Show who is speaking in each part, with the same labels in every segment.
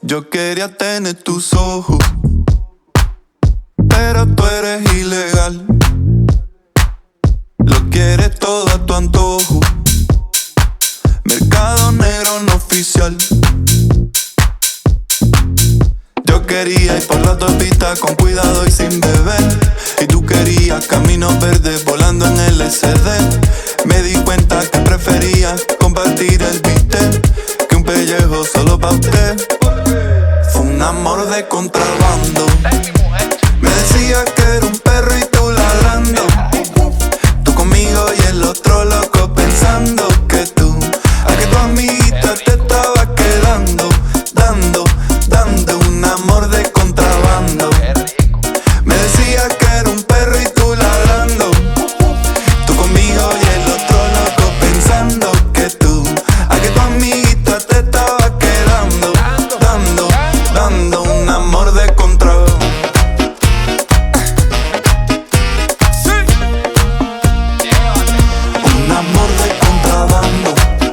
Speaker 1: Yo quería tener tus ojos, pero tú eres ilegal. Lo quieres todo a tu antojo. Mercado negro no oficial. Yo quería ir por la autopista con cuidado y sin beber, y tú querías caminos verdes volando en el LSD. Me di cuenta que preferías compartir el bistec que un pellejo solo pa' usted. Fue un amor de contrabando. Me decía que era un perro y tú ladrando. Tú conmigo y el otro loco pensando que tú, a que tu amiguita te estaba quedando. Dando un amor de contrabando. Me decía que era un perro y tú ladrando. Tú conmigo y el otro loco pensando que tú, a que tu amiguita te estaba quedando. Dando un amor de contrabando. Un amor de contrabando.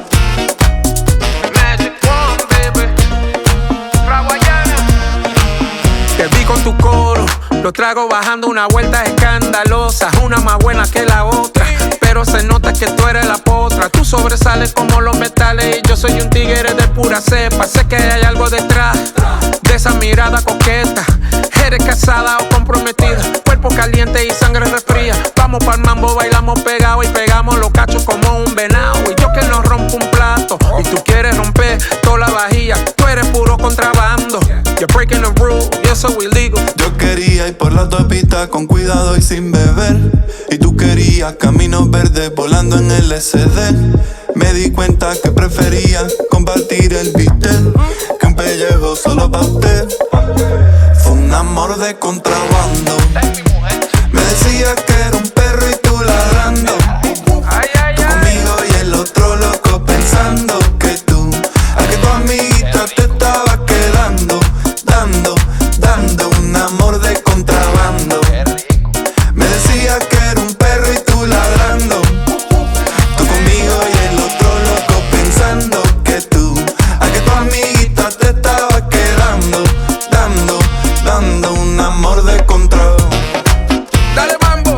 Speaker 2: Te vi con tu coro, lo trago bajando una vuelta escandalosa, una más buena que la otra, pero se nota que tú eres la potra. Tú sobresales como los metales y yo soy un tigre de pura cepa. Sé que hay algo detrás de esa mirada coqueta. Eres casada o comprometida, cuerpo caliente y sangre resfría. Vamos pa'l mambo, bailamos pegados y pegamos los cachos como un venado. Y yo que no rompo un plato y tú quieres romper toda la vajilla. Tú eres puro contrabando. You're breaking the rules, you're so illegal.
Speaker 1: Yo quería ir por la autopista con cuidado y sin beber, y tú querías caminos verdes volando en el LSD. Me di cuenta que preferías compartir el bistec que un pellejo solo pa' usted. Fue un amor de contrabando. Me decía que era un perro y tú ladrando. Tú conmigo y el otro loco pensando que tú, a que tu amiguita te estaba quedando. Dando un amor de contrabando. Me decía que era un perro y tú ladrando. Tú conmigo y el otro loco pensando que tú, a que tu amiguita te estaba quedando. Dando un amor de contrabando.
Speaker 2: Dale mambo.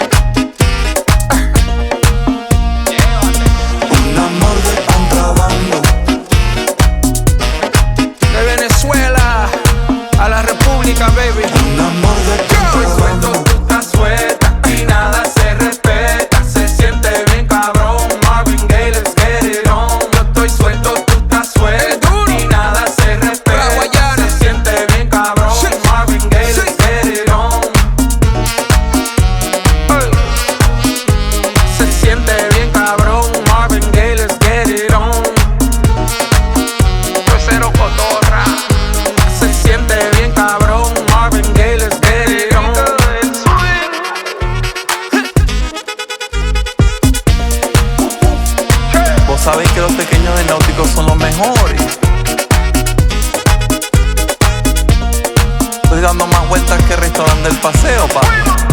Speaker 1: Un amor de contrabando.
Speaker 2: De Venezuela a la República, baby.
Speaker 1: Un amor de contrabando.
Speaker 2: Tú estás suelta y nada se respeta. Se siente bien cabrón. Marvin Gaye, let's get it on. Yo estoy suelto, tú estás suelta y nada se respeta. Se siente bien cabrón. Marvin Gaye, let's get it on. Se siente bien cabrón. Marvin Gaye, let's get it on. Yo cero cotorra. Se siente bien cabrón. Marvin Gaye, let's get it on.
Speaker 1: Vos sabéis que los pequeños de náuticos son los mejores. Estoy dando más vueltas que el restaurante del paseo, pa.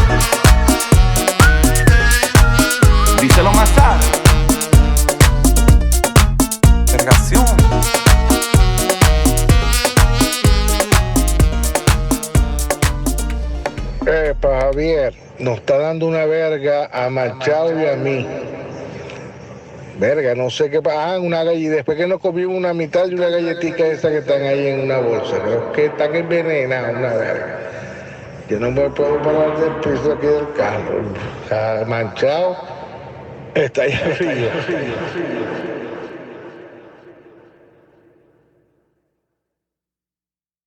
Speaker 1: Díselo más tarde. Vergación.
Speaker 3: Epa, Javier, nos está dando una verga a Machado y a mí. Verga, no sé qué pasa. Ah, una galleta. Después que nos comimos una mitad de una galletita esa que están ahí en una bolsa. Creo que están envenenadas, una verga. Yo no me puedo parar del piso aquí del carro. O sea, Machado está ahí arriba.